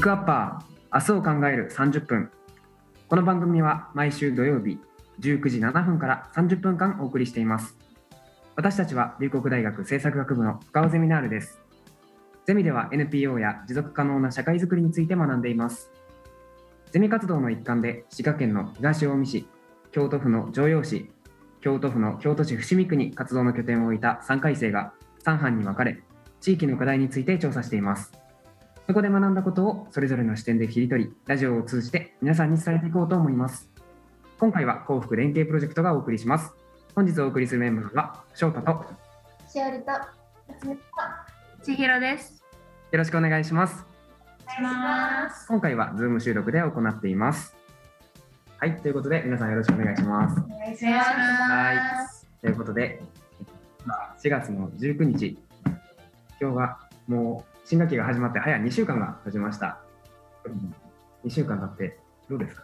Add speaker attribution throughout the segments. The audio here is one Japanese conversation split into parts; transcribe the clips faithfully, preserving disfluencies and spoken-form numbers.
Speaker 1: クアッパー、明日を考えるさんじゅっぷん。この番組は毎週土曜日じゅうくじななふんからさんじゅっぷんかんお送りしています。私たちは龍谷大学政策学部の深尾ゼミナールです。ゼミでは エヌピーオー や持続可能な社会づくりについて学んでいます。ゼミ活動の一環で滋賀県の東近江市、京都府の城陽市、京都府の京都市伏見区に活動の拠点を置いたさんかい生がさん班に分かれ、地域の課題について調査しています。そこで学んだことをそれぞれの視点で切り取り、ラジオを通じて皆さんに伝えていこうと思います。今回は幸福連携プロジェクトがお送りします。本日お送りするメンバーは翔太と
Speaker 2: しおりと
Speaker 3: 千尋です。
Speaker 1: よろしくお願いします。
Speaker 2: お願いします。
Speaker 1: 今回は Zoom 収録で行っています。はい、ということで皆さんよろしくお願いします。
Speaker 2: お願いします。
Speaker 1: はい、ということでしがつのじゅうくにち、今日はもう新学期が始まって早にしゅうかんが経ちました。にしゅうかん経ってどうですか？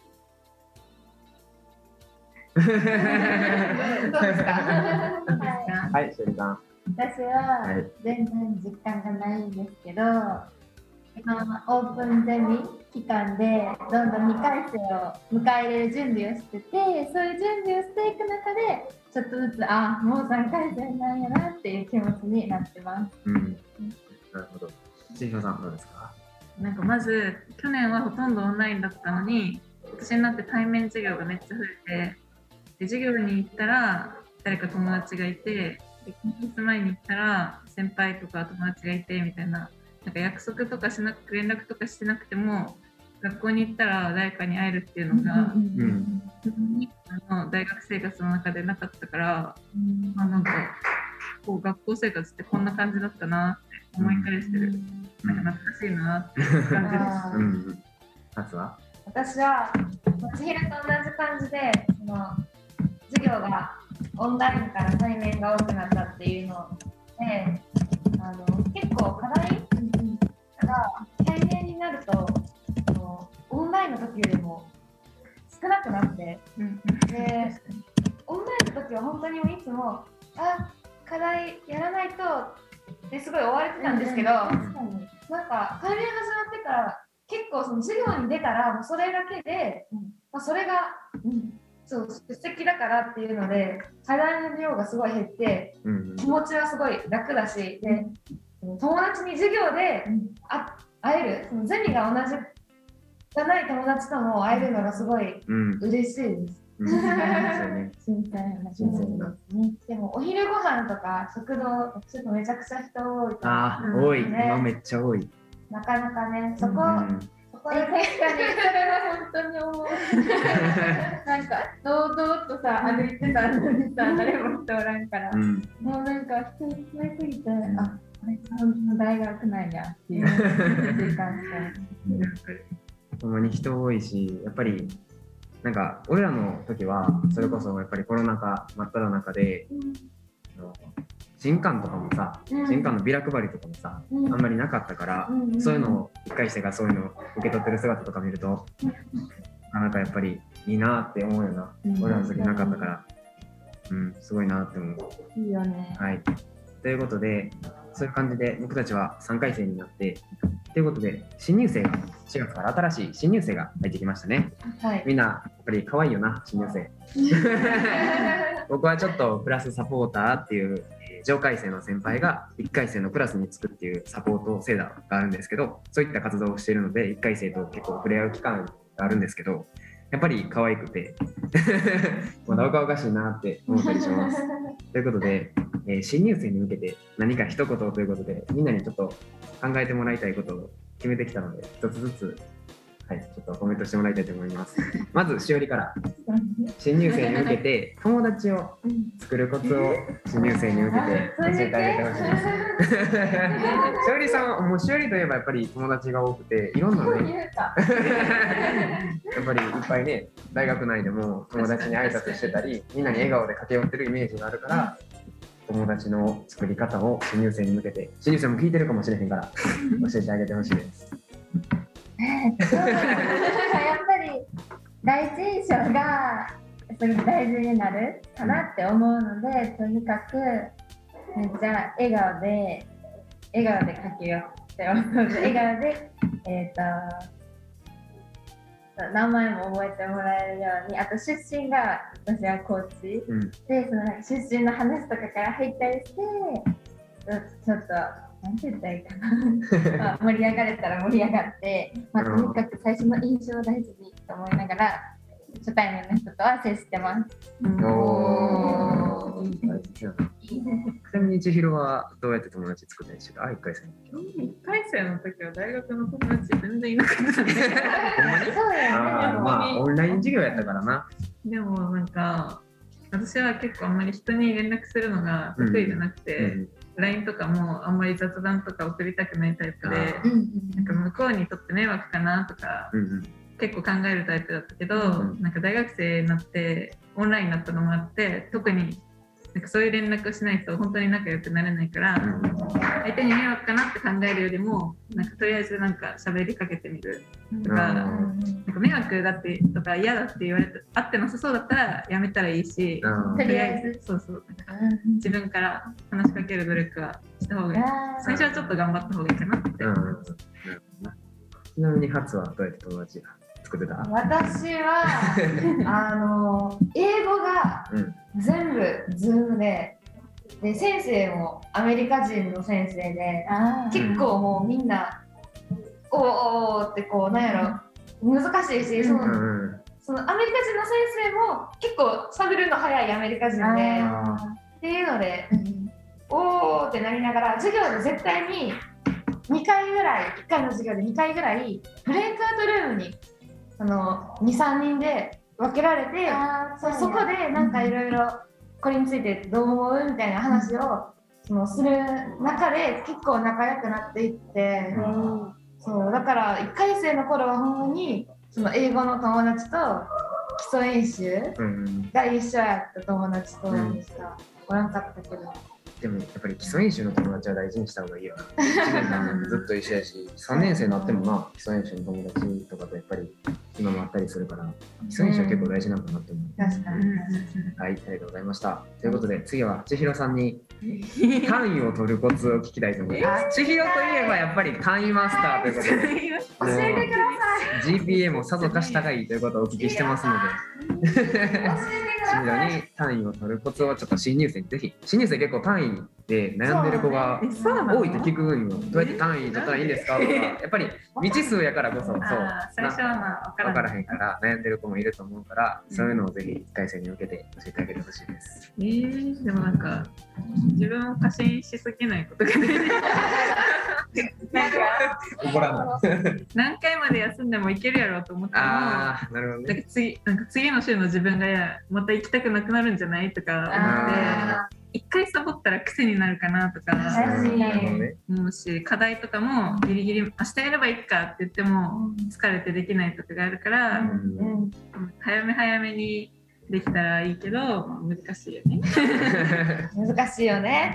Speaker 2: どうですか？
Speaker 1: はい、しおりさん。
Speaker 2: 私は全然実感がないんですけど、今オープンゼミ期間でどんどんにかい生を迎え入れる準備をしてて、そういう準備をしていく中でちょっとずつあもうさんかい生なんやなっていう気持ちになってます。
Speaker 1: うん、なるほど。千尋さんどうですか？
Speaker 3: なんかまず去年はほとんどオンラインだったのに、今年になって対面授業がめっちゃ増えて、で授業に行ったら誰か友達がいて、で研究室前に行ったら先輩とか友達がいてみたいな、なんか約束とかしなく連絡とかしてなくても学校に行ったら誰かに会えるっていうのが、うん、あの大学生活の中でなかったから、うん、あなんかこう学校生活ってこんな感じだったなって思い返してる、うん、なんか懐かしいなって感じです。
Speaker 1: うん、夏は？
Speaker 2: 私は千尋と同じ感じで、その授業がオンラインから対面が多くなったっていうので、あの結構課題が対面になるとオンラインの時よりも少なくなって、うん、でオンラインの時は本当にいつもあ課題やらないとですごい追われてたんですけど、うん、なんか対面始まってから結構その授業に出たらもうそれだけで、うんまあ、それが、うん、そう出席だからっていうので課題の量がすごい減って、うん、気持ちはすごい楽だし、で友達に授業で会える、そのゼミが同じじゃない友達とも会えるのがすごい嬉しいです。うん、新鮮な気持ちですね。でもお昼ご飯とか食堂ちょっとめちゃくちゃ人多いから、
Speaker 1: あー、多い、今めっちゃ多い。
Speaker 2: なかなかね、そこ、うん、そこで確かにそれは本当に思う。なんか堂々とさ歩いてたのにさ誰も人おらんから、うん、もうなんか人いっぱいすぎて、うん、あこれ本当の大学なんやっていう実感して。
Speaker 1: ほんまに人多いし、やっぱりなんか俺らの時はそれこそやっぱりコロナ禍真っ只中で、うん、新刊とかもさ、うん、新刊のビラ配りとかもさ、うん、あんまりなかったから、うん、そういうのを一回生がそういうのを受け取ってる姿とか見ると、うん、なんかやっぱりいいなって思うよな、うん、俺らの時なかったから、うん、すごいなって思う。
Speaker 2: いいよね。
Speaker 1: はい。ということで、そういう感じで僕たちはさんかい生になって、ということで新入生がしがつから新しい新入生が入ってきましたね。はい、みんなやっぱり可愛いよな、新入生。僕はちょっとプラスサポーターっていう上階生の先輩がいっかい生のクラスにつくっていうサポート制度があるんですけど、そういった活動をしているのでいっかい生と結構触れ合う期間があるんですけど、やっぱり可愛くてまだ若々しいなって思ったりします。ということで、えー、新入生に向けて何か一言ということで、みんなにちょっと考えてもらいたいことを決めてきたので、一つずつ、はい、ちょっとコメントしてもらいたいと思います。まずしおりから新入生に向けて友達を作るコツを新入生に向けて教えてあげてほしいです。しおりさんはもうしおりといえばやっぱり友達が多くて、いろんなねやっぱりいっぱいね、大学内でも友達に挨拶してたり、みんなに笑顔で駆け寄ってるイメージがあるから、友達の作り方を新入生に向けて、新入生も聞いてるかもしれへんから教えてあげてほしいです。
Speaker 2: やっぱり第一印象がすごく大事になるかなって思うので、とにかくめっちゃ笑顔で笑顔で駆け寄って笑顔でえっと名前も覚えてもらえるように、あと出身が私は高知、うん、でそのなんか出身の話とかから入ったりして、ちょっとなんて言ったらいいかなまあ盛り上がれたら盛り上がって、まあ、とにかく最初の印象を大事にと思いながら初対面の人とは接してます。
Speaker 1: おー、ちなみに千尋はどうやって友達作ったりしてた？いっかい生の時は。
Speaker 3: いっかい生の時は大学の友達全然いなかったんで。
Speaker 2: そうだよね。
Speaker 1: まあオンライン授業やったからな。
Speaker 3: でもなんか私は結構あんまり人に連絡するのが得意じゃなくて、うん、ライン とかもあんまり雑談とか送りたくないタイプで、なんか向こうにとって迷惑かなとか、うんうん、結構考えるタイプだったけど、うん、なんか大学生になってオンラインになったのもあって、特になんかそういう連絡をしないと本当に仲良くなれないから、うん、相手に迷惑かなって考えるよりもなんかとりあえずなんか喋りかけてみるとか、うん、なんか迷惑だってとか嫌だって言われて会ってなさそうだったらやめたらいいし、うん、とりあえずそうそうなんか自分から話しかける努力はした方がいい。最初はちょっと頑張った方がいいかなって思います。
Speaker 1: ちなみに初はどうやって友達作ってた？
Speaker 2: 私はあの英語が全部 Zoom で、で先生もアメリカ人の先生で、結構もうみんなおーおーってこうなんやろ難しいし、その、うん、そのアメリカ人の先生も結構喋るの早いアメリカ人でっていうので、うん、おーってなりながら授業で絶対ににかいぐらいいっかいの授業でにかいぐらいブレイクアウトルームにあの にさんにんで分けられて、そ, そこでなんかいろいろこれについてどう思うみたいな話をそのする中で結構仲良くなっていって、うん、そうだからいっかい生の頃はほんまにその英語の友達と基礎演習が一緒やった友達としかおらんかったけど、うん
Speaker 1: でもやっぱり基礎演習の友達は大事にした方がいいよな。いちねんかんずっと一緒やし、さんねん生になってもな、基礎演習の友達とかとやっぱり今もあったりするから、基礎演習は結構大事なのかなって思う。
Speaker 2: 確かに。はい、
Speaker 1: ありがとうございました。ということで次は千尋さんに単位を取るコツを聞きたいと思います。千尋といえばやっぱり単位マスターということで、
Speaker 2: 教えてくださ
Speaker 1: い。ジーピーエー もさぞかし高いということをお聞きしてますので。千尋に単位を取るコツをちょっと新入生にぜひ、新入生結構単位で悩んでる子が多いと聞くんよ。どうやって単位取ったらいいんですかとか、やっぱり未知数やからこそ、そう
Speaker 3: 最初はまあ
Speaker 1: 分からへんから悩んでる子もいると思うから、そういうのをぜひいっかい生に向けて教えてあげてほしいです。
Speaker 3: えー、でもなんか自分を過信しすぎないことがねなんか
Speaker 1: 怒らな
Speaker 3: 何回まで休んでもいけるやろうと思っても、
Speaker 1: あーなるほどね、
Speaker 3: なんか次なんか次の週の自分がまた行きたくなくなるんじゃないとか思って一回サボったら癖になるかなとか思うし、課題とかもギリギリ明日やればいいかって言っても疲れてできないとかがあるから、うん、早め早めにできたらいいけど難しいよね
Speaker 2: 難しいよね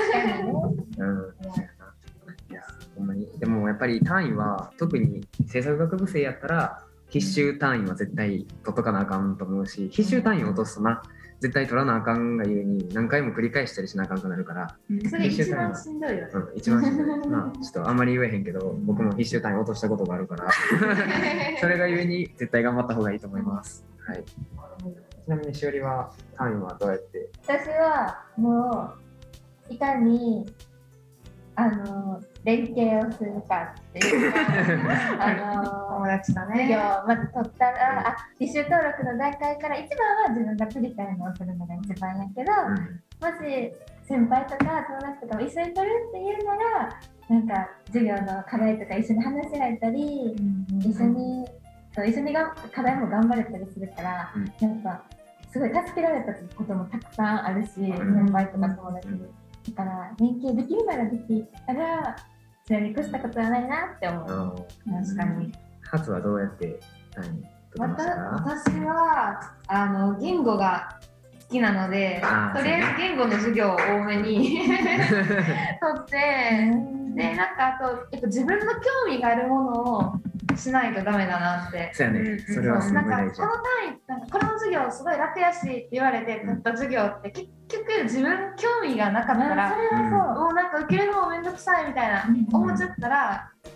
Speaker 1: ほんまに。でもやっぱり単位は特に政策学部生やったら必修単位は絶対取っとかなあかんと思うし、必修単位を落とすとな絶対取らなあかんがゆえに何回も繰り返したりしなあかんくなるから、
Speaker 2: それ一番しんどいよね、
Speaker 1: うん、一番しんどいまあちょっとあんまり言えへんけど僕も必修単位落としたことがあるからそれがゆえに絶対頑張った方がいいと思います、はい、ちなみにしおりは単位はどうやって？
Speaker 2: 私はもういかにあの連携をするかっていうあの友達とね授業をまず取ったら、あ必修登録の段階から一番は自分が取りたいのをするのが一番やけど、うん、もし先輩とか友達とかも一緒に取るっていうならなんか授業の課題とか一緒に話し合えたり、うん、一緒にそう一緒にが課題も頑張れたりするから、うん、やっぱすごい助けられたこともたくさんあるし、うん、先輩とか友達に。だから連携できるならできたらそれに越したことはないなって思う。確かに。
Speaker 1: 初はどうやって単位取りましたか？
Speaker 2: 私はあの言語が好きなので、とりあえず言語の授業を多めに取ってでなんかあとやっぱ自分の興味があるものをしないとダメだなって。
Speaker 1: そうやね。それはすごい大事。
Speaker 2: この単位なんかこの授業すごい楽やしって言われて取った授業って結局自分興味がなかったら、それはそう、もうなんか受けるのもめんどくさいみたいな思っちゃったら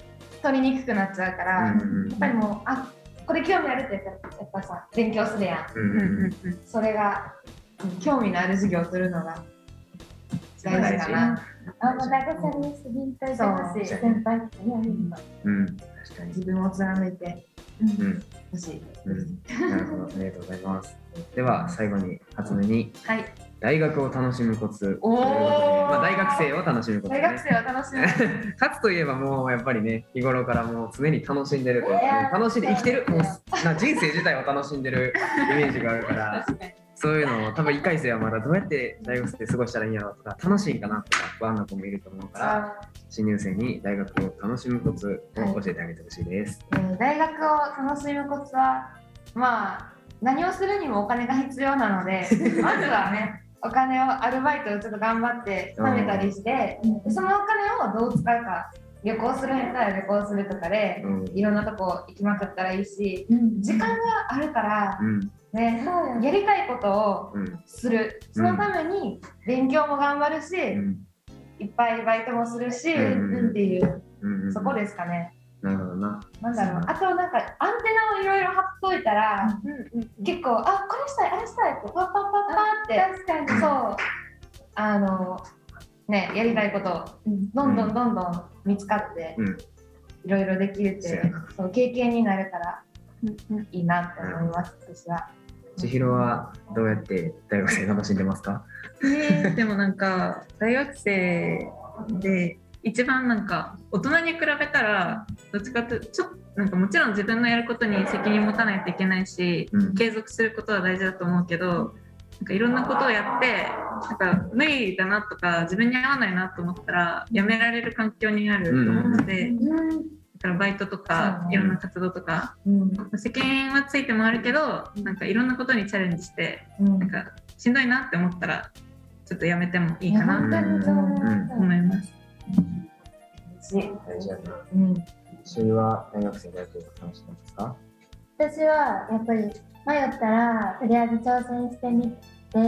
Speaker 2: 取りにくくなっちゃうから、
Speaker 1: うんうんうん、
Speaker 2: やっぱりもうあこれ興味あるって言ったらやっぱさ勉強するやん、うんうんうん、それが、うん、興味のある授業をするのが大事かな。
Speaker 4: あんま流されすぎんといてほしい先輩ってね、
Speaker 1: うん、確かに
Speaker 2: 自分を貫いてほしい、
Speaker 1: うんうん、なるほど、ありがとうございます。では最後に初めに、
Speaker 2: はい、
Speaker 1: 大学を楽しむコツ、
Speaker 2: おー、
Speaker 1: まあ、大学生を楽しむコツ、ね、
Speaker 2: 大学生を楽しむ
Speaker 1: 勝つといえばもうやっぱりね日頃からもう常に楽しんでるというか、ね、楽しんで生きてる、もうな人生自体を楽しんでるイメージがあるからそういうのを多分いっかい生はまだどうやって大学生過ごしたらいいんやろうとか楽しいんかなとか不安な子もいると思うから新入生に大学を楽しむコツを教えてあげてほしいです、
Speaker 2: はい、えー、大学を楽しむコツはまあ何をするにもお金が必要なのでまずはねお金をアルバイトをちょっと頑張って貯めたりして、うん、そのお金をどう使うか旅行するんやったら旅行するとかで、うん、いろんなとこ行きまくったらいいし、うん、時間があるから、うんね、やりたいことをする、うん、そのために勉強も頑張るし、うん、いっぱいバイトもするし、うん、っていう、うん、そこですかね。
Speaker 1: なるほどな。
Speaker 2: なんだろう、あとなんかアンテナをいろいろ貼っといたら、うんうんうん、結構あこれしたいあれしたいってパッパッパッパって確かにそうあのねやりたいことどんどんどんどん見つかっていろいろできるっていう、うん、そう経験になるからいいなって思います、うん、私は。
Speaker 1: 千尋はどうやって大学生楽しんでますか？
Speaker 3: えー、でもなんか大学生で一番なんか大人に比べたらどっちかというとちょっとなんかもちろん自分のやることに責任持たないといけないし、うん、継続することは大事だと思うけどなんかいろんなことをやってなんか無理だなとか自分に合わないなと思ったらやめられる環境にあると思うので、うん、だからバイトとかいろんな活動とか、うん、責任はついてもあるけどなんかいろんなことにチャレンジして、うん、なんかしんどいなって思ったらちょっとやめてもいいかなと思います。
Speaker 1: 大事だね。うん。しゅうは大学生でやってること楽しいですか？
Speaker 4: 私はやっぱり迷ったらとりあえず挑戦してみて、うん、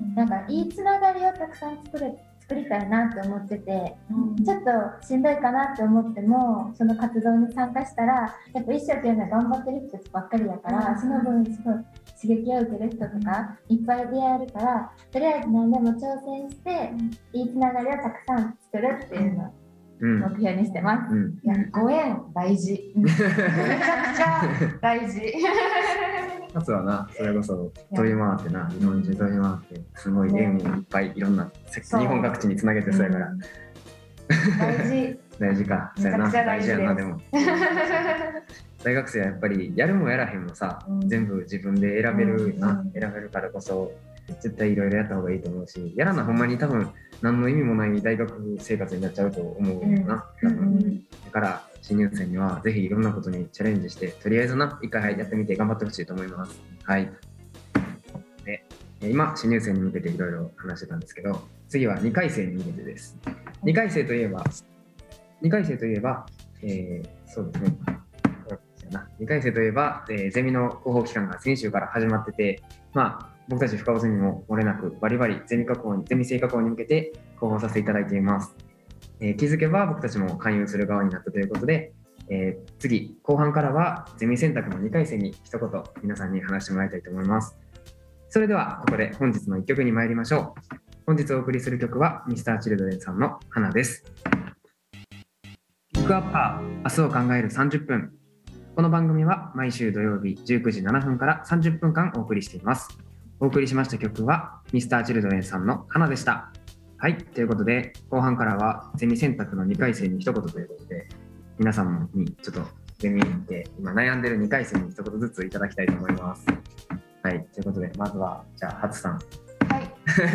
Speaker 4: なんかいいつながりをたくさん作る作りたいなって思ってて、うん、ちょっとしんどいかなって思ってもその活動に参加したらやっぱ一生懸命頑張ってる人ばっかりだから、うん、その分すごい刺激を受ける人とかいっぱい出会えるからとりあえず何でも挑戦して、うん、いいつながりをたくさん作るっていうの、うん、目標にしてます、うん、
Speaker 2: いやご縁大事めちゃくちゃ大事
Speaker 1: まずはなそれこそ飛び回ってな日本中飛び回ってすごい縁をいっぱいいろんな日本各地につなげてそうやから、うん、
Speaker 2: 大事
Speaker 1: 大事かそうやな大事やなでも大学生はやっぱりやるもやらへんもさ、うん、全部自分で選べるな、うん、選べるからこそ絶対いろいろやった方がいいと思うしやらなほんまに多分何の意味もない大学生活になっちゃうと思うな、うん、多分だから新入生にはぜひいろんなことにチャレンジしてとりあえずな一回やってみて頑張ってほしいと思います。はい。で今新入生に向けていろいろ話してたんですけど次はにかい生に向けてです。にかい生といえばにかい生といえば、えー、そうですねにかい生といえば、えー、ゼミの広報期間が先週から始まっててまあ僕たち深尾ゼミも漏れなくバリバリゼミ加工ゼミ生加工に向けて広報させていただいています。えー、気づけば僕たちも勧誘する側になったということで、えー、次後半からはゼミ選択のにかい生に一言皆さんに話してもらいたいと思います。それではここで本日のいっきょくに参りましょう。本日お送りする曲は ミスターチルドレン さんの花です。ピックアッパー明日を考えるさんじゅっぷん。この番組は毎週土曜日じゅうくじななふんからさんじゅっぷんかんお送りしています。お送りしました曲は ミスターチルドレン さんの花でした。はい、ということで後半からはゼミ選択のにかい生に一言ということで皆さんにちょっとゼミで今悩んでるにかい生に一言ずついただきたいと思います。はい、ということでまずはじゃあ初さん、はい、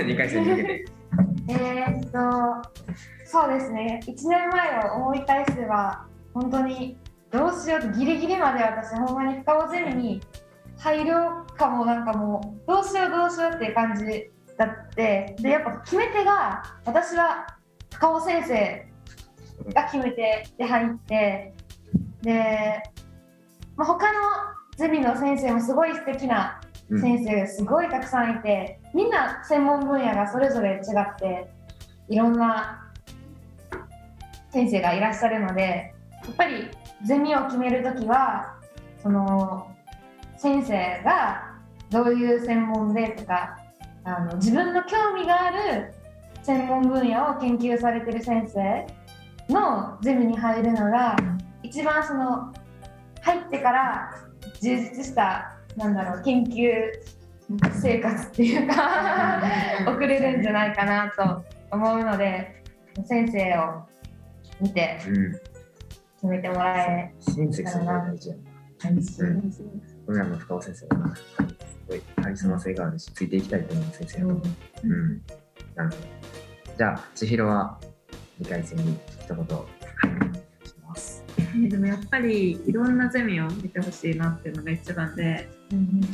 Speaker 1: にかい生に向けて
Speaker 2: えーっとそうですねいちねんまえを思い返せば本当にどうしようとギリギリまで私ほんまに深尾ゼミに入ろうかもなんかもうどうしようどうしようっていう感じだってでやっぱ決め手が私は深尾先生が決め手で入ってで、まあ、他のゼミの先生もすごい素敵な先生がすごいたくさんいて、うん、みんな専門分野がそれぞれ違っていろんな先生がいらっしゃるのでっぱりゼミを決めるときはその先生がどういう専門でとかあの自分の興味がある専門分野を研究されてる先生のゼミに入るのが一番その入ってから充実したなんだろう研究生活っていうか送れるんじゃないかなと思うので先生を見て決めてもらえたらな。
Speaker 1: 僕らの深尾先生はすごいカリスマ性があるしついていきたいと思う先生だと思う。うんうん、なるほど。じゃあ千尋はにかい生に一言します。
Speaker 3: でもやっぱりいろんなゼミを見てほしいなっていうのが一番で、うん、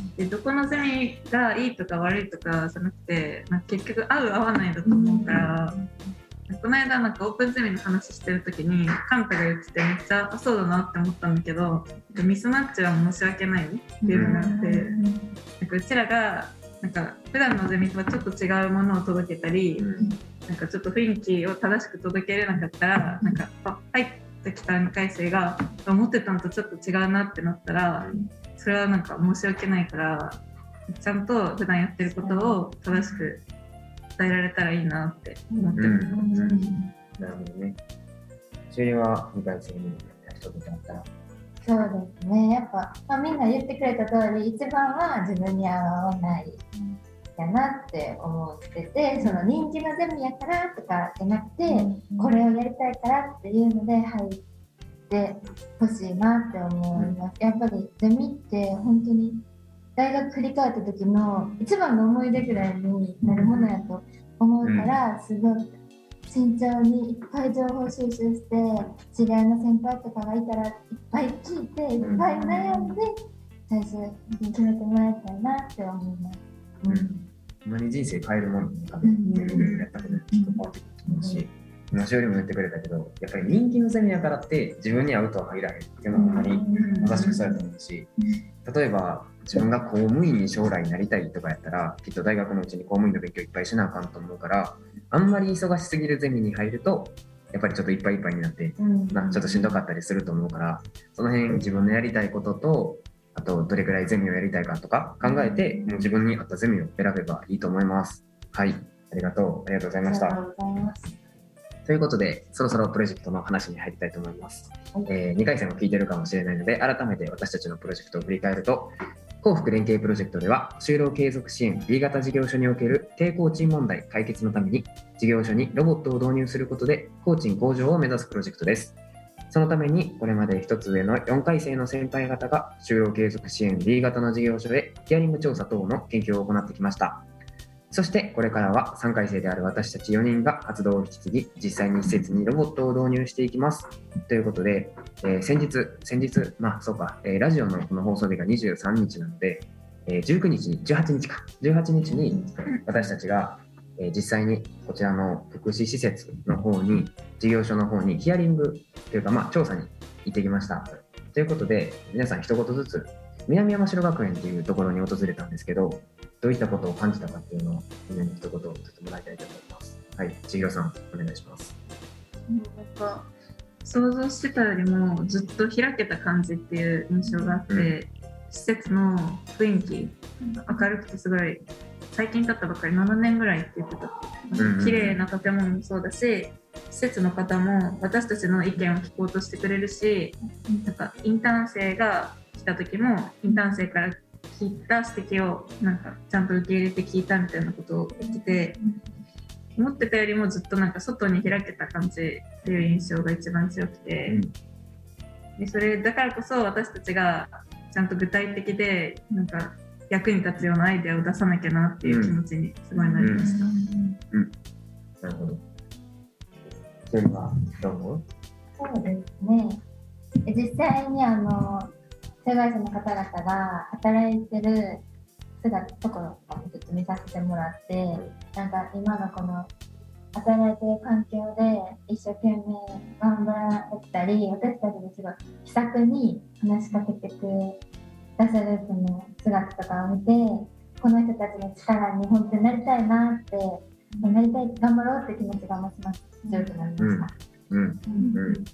Speaker 3: でどこのゼミがいいとか悪いとかじゃなくて、まあ、結局合う合わないだと思うから、うん、この間なんかオープンゼミの話してる時にカンタが言っててめっちゃあそうだなって思ったんだけど、ミスマッチは申し訳ないっていうのがあって、うん、なんかうちらがなんか普段のゼミとはちょっと違うものを届けたり、うん、なんかちょっと雰囲気を正しく届けれなかったらなんかあ入ってきたにかい生が思ってたのとちょっと違うなってなったらそれはなんか申し訳ないからちゃんと普段やってることを正しく伝えられたらいいなって思ってる、うんうん、
Speaker 1: なるほどね。終了はにかい生に一言あったら。
Speaker 4: そうですね、やっぱ、まあ、みんな言ってくれた通り一番は自分に合わないやなって思ってて、その人気のゼミやからとかじゃなくて、うん、これをやりたいからっていうので入ってほしいなって思います、うん、やっぱりゼミって本当に大学振り返った時の一番の思い出ぐらいになるものやと思うから、すごい慎重にいっぱい情報収集して知り合いの先輩とかがいたらいっぱい聞いていっぱい悩んで最初に決めてもらいたいなって思います。
Speaker 1: うん、今に人生変えるものとかでやったことできっと変わってくると思うし、今しおりも言ってくれたけど、やっぱり人気のゼミやからって自分に合うとは限らへんっていうのはほんまにまさしくそうやと思うし、例えば自分が公務員に将来になりたいとかやったらきっと大学のうちに公務員の勉強いっぱいしなあかんと思うから、あんまり忙しすぎるゼミに入るとやっぱりちょっといっぱいいっぱいになって、まあ、ちょっとしんどかったりすると思うから、その辺自分のやりたいこととあとどれくらいゼミをやりたいかとか考えてもう自分に合ったゼミを選べばいいと思います。はい、ありがとうありがとうございました。ということでそろそろプロジェクトの話に入りたいと思います、はい。えー、にかい生も聞いてるかもしれないので改めて私たちのプロジェクトを振り返ると、幸福連携プロジェクトでは就労継続支援 B 型事業所における低工賃問題解決のために事業所にロボットを導入することで工賃向上を目指すプロジェクトです。そのためにこれまで一つ上のよんかい生の先輩方が就労継続支援 B 型の事業所でヒアリング調査等の研究を行ってきました。そしてこれからはさんかい生である私たちよにんが活動を引き継ぎ実際に施設にロボットを導入していきますということで、えー、先日先日まあそうか、えー、ラジオのこの放送日がにじゅうさんにちなので、えー、じゅうくにちにじゅうはちにちかじゅうはちにちに私たちが、えー、実際にこちらの福祉施設の方に事業所の方にヒアリングというかまあ調査に行ってきましたということで、皆さん一言ずつ南山城学園というところに訪れたんですけど、どういったことを感じたかっていうのをみんなに一言言ってもらいたいと思います。はい、千尋さんお願いします。
Speaker 3: なんか想像してたよりもずっと開けた感じっていう印象があって、うん、施設の雰囲気明るくてすごい最近経ったばっかりななねんぐらいって言ってた、うん、綺麗な建物もそうだし施設の方も私たちの意見を聞こうとしてくれるし、なんかインターン生が来た時もインターン生から聞いた指摘をなんかちゃんと受け入れて聞いたみたいなことを言ってて、思ってたよりもずっとなんか外に開けた感じっていう印象が一番強くて、うん、でそれだからこそ私たちがちゃんと具体的でなんか役に立つようなアイデアを出さなきゃなっていう気持ちにすごいなりました。うんうんうん、
Speaker 1: なるほど。それはどう思う？
Speaker 4: そうですね。実際にあの障害者の方々が働いてる姿ところとかもちょっと見させてもらって、なんか今のこの働いてる環境で一生懸命頑張られたり、私たちにすごい気さくに話しかけてくださるその姿とかを見て、この人たちの力に本当になりたいなって、なりたい頑張ろうって気持ちがますます強くなりました。うんうんうん、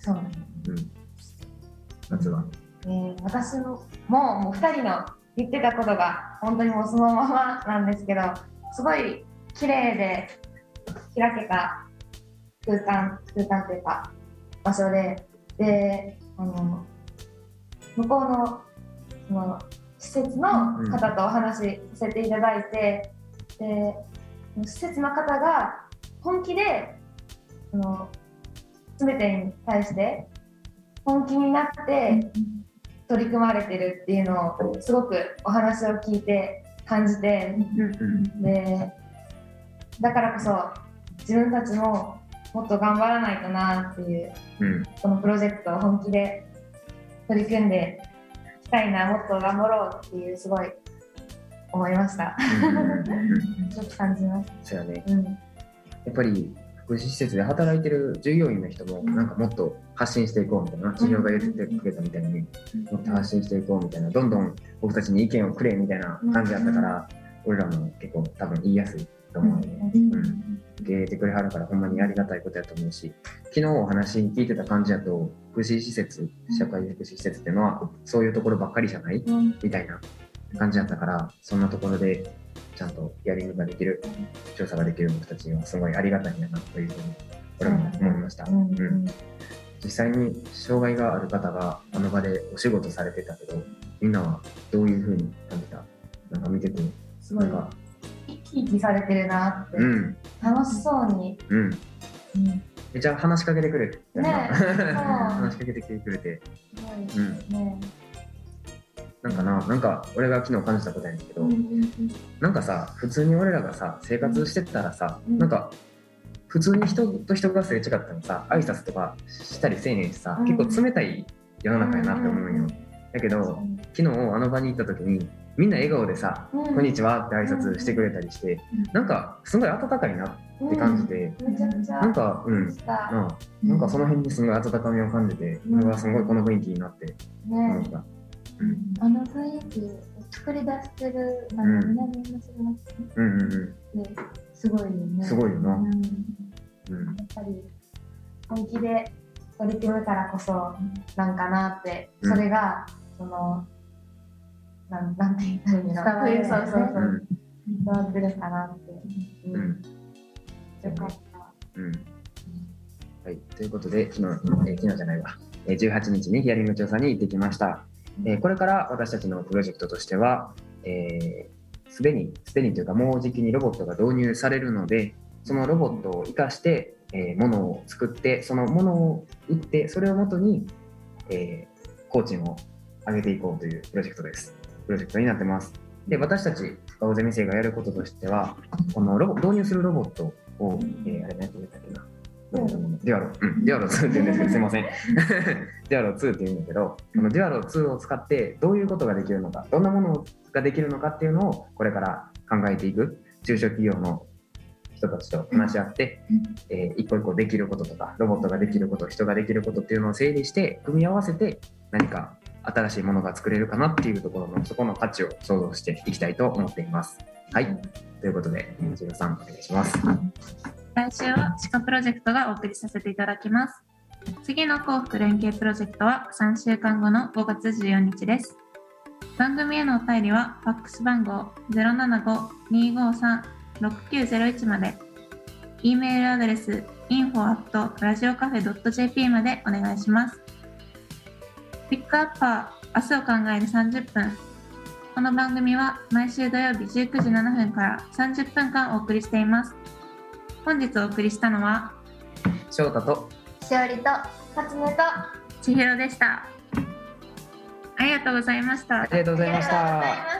Speaker 2: そうなんです。
Speaker 1: うん。夏は。
Speaker 2: えー、私ももうふたりの言ってたことが本当にもうそのままなんですけど、すごい綺麗で開けた空間空間というか場所で、であの向こうのその施設の方とお話しさせていただいて、うん、で施設の方が本気でその全てに対して本気になって取り組まれてるっていうのをすごくお話を聞いて感じて、でだからこそ自分たちももっと頑張らないとなっていう、うん、このプロジェクトを本気で取り組んでいきたいな、もっと頑張ろうっていうすごい思いました。ちょっと感じました。
Speaker 1: そうやね、うん、やっぱり福祉施設で働いてる従業員の人もなんかもっと発信していこうみたいな、授業が言ってくれたみたいにもっと発信していこうみたいな、どんどん僕たちに意見をくれみたいな感じだったから、俺らも結構多分言いやすいと思うので、うん、受け入れてくれはるからほんまにありがたいことやと思うし、昨日お話聞いてた感じだと福祉施設、社会福祉施設っていうのはそういうところばっかりじゃないみたいな感じだったから、そんなところでちゃんとヒアリングができる、調査ができる僕たちにはすごいありがたいんだなというふうに俺も思いました。うんうん、実際に障害がある方があの場でお仕事されてたけど、みんなはどういうふうに感じた？なんか見てて
Speaker 2: すごい生き生きされてるなって、うん、楽しそうに、うんうん、
Speaker 1: めっちゃ話しかけてくれて、ね、話しかけてきてくれて、うん、ね、なんかな、なんか俺が昨日感じたことやねんけど、うんうんうん、なんかさ、普通に俺らがさ生活してたらさ、うん、なんか普通に人と人がすれ違ったらさ、挨拶とかしたりせえへんしさ、うん、結構冷たい世の中やなって思うんよ、うんうんうん、だけど昨日あの場に行った時にみんな笑顔でさ、うん、こんにちはって挨拶してくれたりして、うん、なんかすごい温かいなって感じて、うん、なんか、うん、な, なんかその辺にすごい温かみを感じて、うん、俺はすごいこの雰囲気になって思った、ね、
Speaker 4: うん、あの雰囲気作り出してるあの南の知りますね、うんうんうん、すごいよね、
Speaker 1: すごいよな、うんうん、
Speaker 2: やっぱり本気で取り組むからこそなんかなって、それが、うん、そのなんなんて言ったらいいの、伝わる、ね、そうそうそう、うん、伝わってるかなって、うんうん、よかった、うん、
Speaker 1: はい、ということで昨日、えー、昨日じゃないわ、じゅうはちにちにヒアリング調査に行ってきました。えー、これから私たちのプロジェクトとしては、えー、すでにすでにというかもうじきにロボットが導入されるので、そのロボットを生かして、えー、ものを作って、そのものを売って、それをもとに、えー、工賃を上げていこうというプロジェクトです。プロジェクトになってます。で、私たち青ゼミ生がやることとしては、このロボ導入するロボットを、えー、あれ何て言ったっけな、デュアロ、うん、デュアロツーって言うんですけど、すいません。デュアロツーって言うんだけど、このデュアロツーを使ってどういうことができるのか、どんなものができるのかっていうのをこれから考えていく、中小企業の人たちと話し合って、えー、一個一個できることとか、ロボットができること、人ができることっていうのを整理して組み合わせて何か新しいものが作れるかなっていうところのそこの価値を想像していきたいと思っています。はい、ということで千尋さんお願いします。
Speaker 3: 来週は歯科プロジェクトがお送りさせていただきます。次の幸福連携プロジェクトはさんしゅうかんごのごがつじゅうよっかです。番組へのお便りはファックス番号 ゼロななご にーごーさん ろくきゅうゼロいち まで、E メールアドレス インフォ アット ラジオカフェ ドット ジェーピー までお願いします。ピックアッパー明日を考えるさんじゅっぷん。この番組は毎週土曜日じゅうくじななふんからさんじゅっぷんかんお送りしています。本日お送りしたのは
Speaker 1: 翔太と
Speaker 2: しおりと初音と
Speaker 3: 千尋でした。ありがとうございました。
Speaker 1: ありがとうございました。